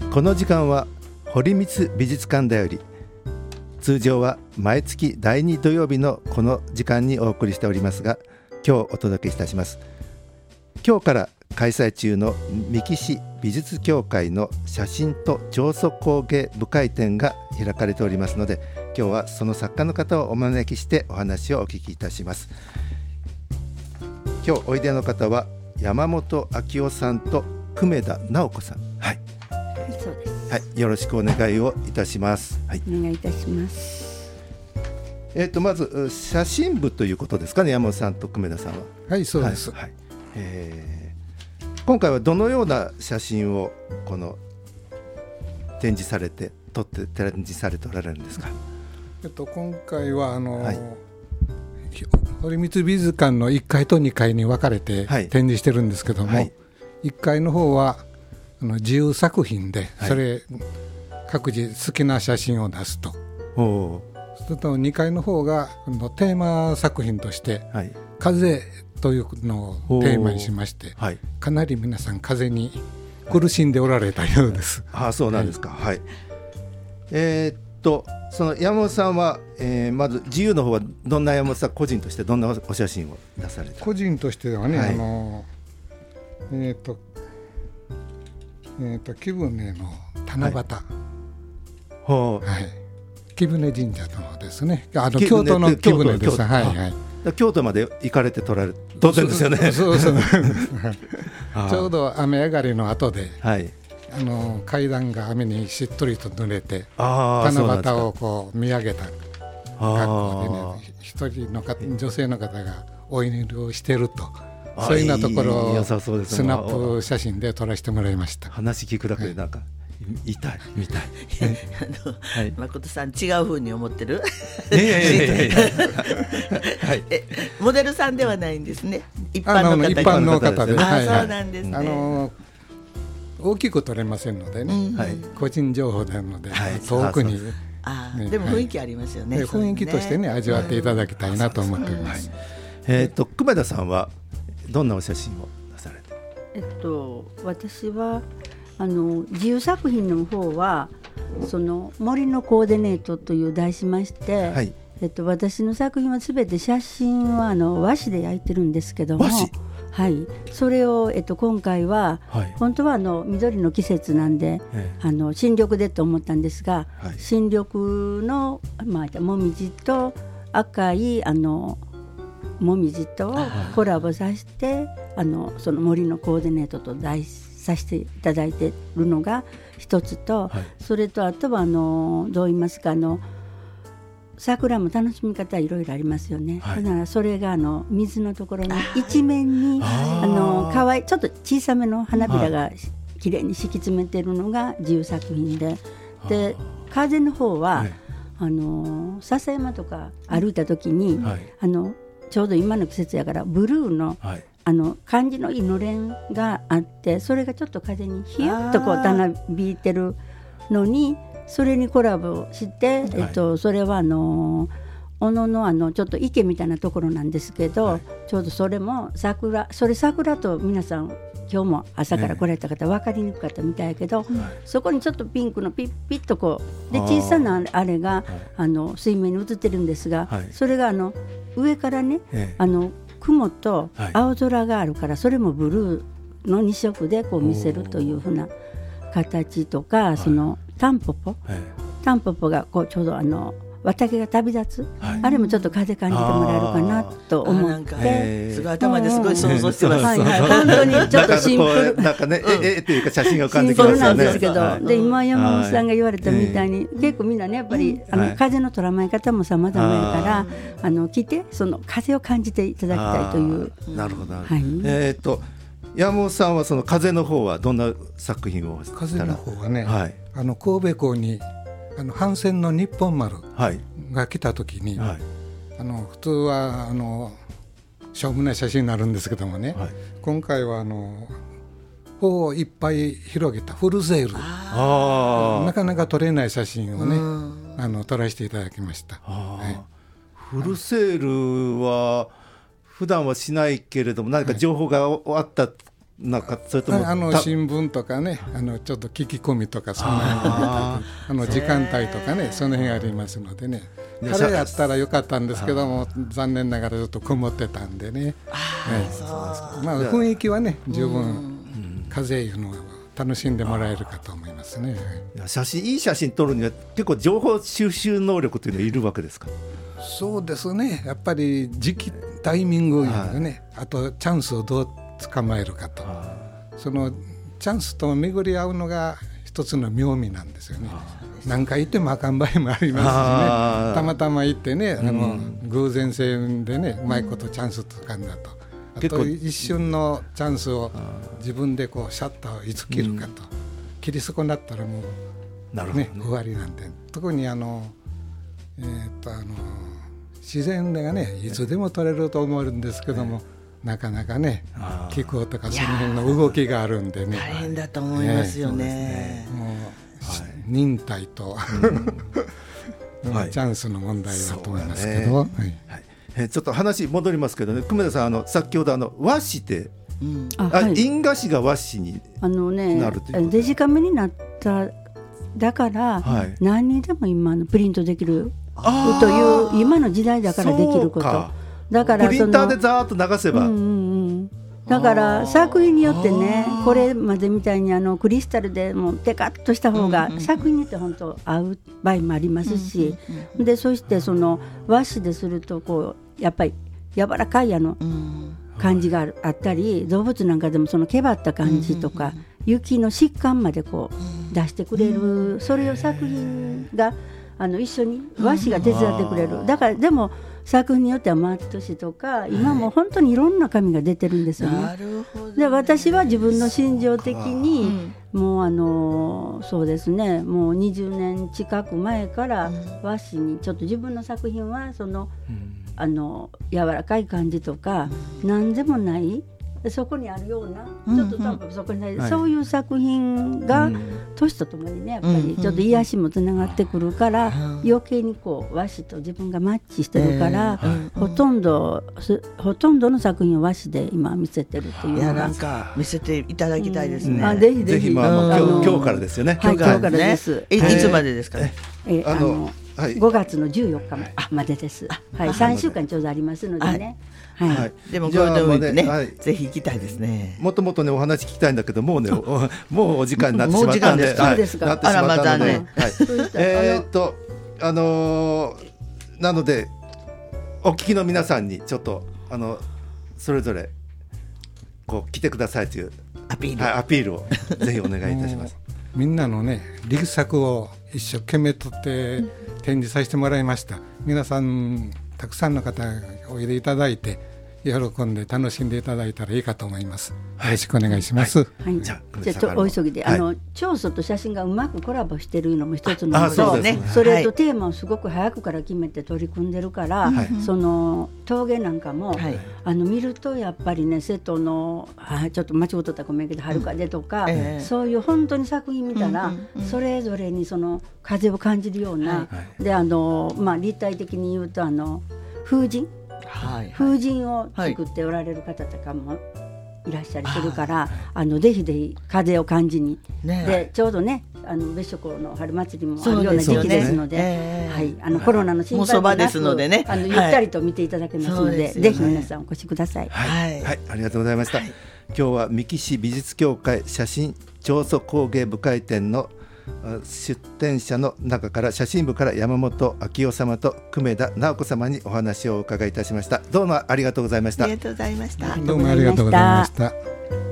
この時間は堀光美術館だより、通常は毎月第2土曜日のこの時間にお送りしておりますが、今日お届けいたします。今日から開催中の三木市美術協会の写真と彫塑工芸部会展が開かれておりますので、今日はその作家の方をお招きしてお話をお聞きいたします。今日おいでの方は山本昭夫さんと久米田直子さん、はい、 そうです、 はい、よろしくお願いをいたします、はい、 お願いいたします。 まず写真部ということですかね、山本さんと久米田さんは。 はい、そうです、 はいはい。今回はどのような写真をこの展示されて撮って展示されておられるんですか。 今回ははい、 堀光美術館の1階と2階に分かれて展示してるんですけども、はい、1階の方は自由作品で、それ各自好きな写真を出すと、それと2階の方がテーマ作品として、はい、風というのをテーマにしまして、はい、かなり皆さん風に苦しんでおられたようです、 はい、そうなんですか、はい、その山本さんは、まず自由の方はどんな、山本さん個人としてどんなお写真を出された。 個人としてはね、はい、貴船の七夕、はいはい、貴船神社のですね、京都の貴船です、はいはい、 京都まで行かれて撮られる、当然ですよね。 そうちょうど雨上がりの後で、はい、階段が雨にしっとりと濡れて、七夕をこう見上げた格好でね、一人の女性の方がお祈りをしていると、そういうようなところをスナップ写真で撮らせてもらいました。 話聞くだけでなんか、はい、痛いみたいはい、誠さん違う風に思ってるモデルさんではないんですね。一般の方で、 はい、そうなんですね。 大きく撮れませんのでね、はい、個人情報なので、はい、遠くに、 ね、でも雰囲気ありますよね、はい、 雰囲気としてね、味わっていただきたいなと思っております。 久米田さんはどんなお写真を出されて。 私は自由作品の方はその森のコーディネートという題しまして、はい、私の作品はすべて写真は和紙で焼いてるんですけども、はい、それを、今回は、はい、本当は緑の季節なんで、新緑でと思ったんですが、はい、新緑の、もみじと赤いもみじとコラボさせて、その森のコーディネートと題させていただいているのが一つと、はい、それとあとはどう言いますか、桜も楽しみ方いろいろありますよね、はい、だからそれが水のところに一面にかわいいちょっと小さめの花びらがきれいに敷き詰めているのが自由作品で、で風の方は、はい、笹山とか歩いた時に、はい、ちょうど今の季節やからブルーの、はい、感じのいいのれんがあって、それがちょっと風にひゆっとこうたなびいてるのに、それにコラボして、それは小野のちょっと池みたいなところなんですけど、はい、ちょうどそれも桜と皆さん今日も朝から来られた方分かりにくかったみたいやけど、そこにちょっとピンクのピッピッとこうで小さなあれが水面に映ってるんですが、はい、それが上からね、雲と青空があるから、それもブルーの2色でこう見せるというふうな形とか、そのタンポポがこうちょうど綿毛が旅立つ、はい、あれもちょっと風感じてもらえるかなと思って、 すごい頭ですごい想像してます、 はいはい、本当にちょっとシンプルなんかね、っていうか写真が浮かんできますよね。 シンプルなんですけど、はい、で今山本さんが言われたみたいに、結構みんなねやっぱり風の捉まえ方も様々やから来てその風を感じていただきたいという。 なるほど、はい、山本さんはその風の方はどんな作品をしたら。 風の方はね、はい、神戸港に帆船の日本丸が来た時に、はい、普通はしょうもない写真になるんですけどもね、はい、今回は帆をいっぱい広げたフルセール、なかなか撮れない写真をね撮らせていただきました、はい、 フルセールは普段はしないけれども何か情報があったなんかそれとも新聞とかね、ちょっと聞き込みとかその辺時間帯とかね、その辺ありますのでね。晴れやったらよかったんですけども、残念ながらちょっと曇ってたんでね。雰囲気はね十分風いうのは楽しんでもらえるかと思いますね。 いい写真撮るには結構情報収集能力というのはいるわけですか？ そうですね、やっぱり時期タイミングがね、あとチャンスをどう捕まえるかと、そのチャンスと巡り合うのが一つの妙味なんですよね。何回行ってもあかん場合もありますしね、たまたま行ってね、偶然性でねうまいことチャンス掴んだと、あと一瞬のチャンスを自分でこうシャッターをいつ切るかと、切り損なったらもう、ね、終わりなんで、特に自然がねいつでも撮れると思うんですけども、なかなかね気候とかその辺の動きがあるんでね、 大変だと思いますよね。 もう忍耐と、チャンスの問題だと思いますけど、 ちょっと話戻りますけどね、久米田さん先ほど和紙で、印画紙が和紙になるというデジカメになっただから、何にでも今プリントできるという今の時代だからできること、だからプリンターでザーッと流せば、 だから作品によってね、これまでみたいにクリスタルでもうテカッとした方が作品によって本当合う場合もありますし、でそしてその和紙でするとこうやっぱり柔らかい感じがあったり、動物なんかでもそのけばった感じとか、雪の疾患までこう出してくれる、それを作品が一緒に和紙が手伝ってくれる。だからでも作品によってはマット紙とか、今も本当にいろんな紙が出てるんですよね。で私は自分の心情的に、もうそうですね、もう20年近く前から和紙にちょっと自分の作品はその、柔らかい感じとか、何でもないそこにあるような、ちょっと多分そこにない、そういう作品が年とともにね、やっぱりちょっと癒しもつながってくるから、余計にこう和紙と自分がマッチしてるから、ほとんどの作品を和紙で今見せてるというのが、 なんか見せていただきたいですね。 ぜひぜひ、 今日からですよね。 今日からです。 いつまでですかね。 5月の14日までです。3週間ちょうどありますのでね。 でもゴールデンウィークね、ぜひ行きたいですね。 もともとねお話聞きたいんだけど、もうねもうお時間になってしまったんで、 そうですか。 あらまたね。なのでお聞きの皆さんにちょっとそれぞれこう来てくださいというアピールをぜひお願いいたします。 みんなのね力作を一生懸命とって展示させてもらいました。皆さんたくさんの方おいでいただいて喜んで楽しんでいただいたらいいかと思います。よろしくお願いします。 じゃあお急ぎで、長所と写真がうまくコラボしてるのも一つのこと、それとテーマをすごく早くから決めて取り組んでるから、その峠なんかも、見るとやっぱりね、瀬戸のちょっと間違ったらごめんけどはるかでとか、そういう本当に作品見たら、それぞれにその風を感じるような、で立体的に言うと風神を作っておられる方とかもいらっしゃりするから、ぜひぜひ風を感じに、でちょうどね別所港の春祭りもあるような時期ですので、コロナの心配もなくゆったりと見ていただけますので、ぜひ皆さんお越しください。 ありがとうございました。今日は三木市美術協会写真彫塑工芸部会展の出展者の中から写真部から山本昭夫様と久米田直子様にお話をお伺いいたしました。どうもありがとうございました。 ありがとうございました。 どうもありがとうございました。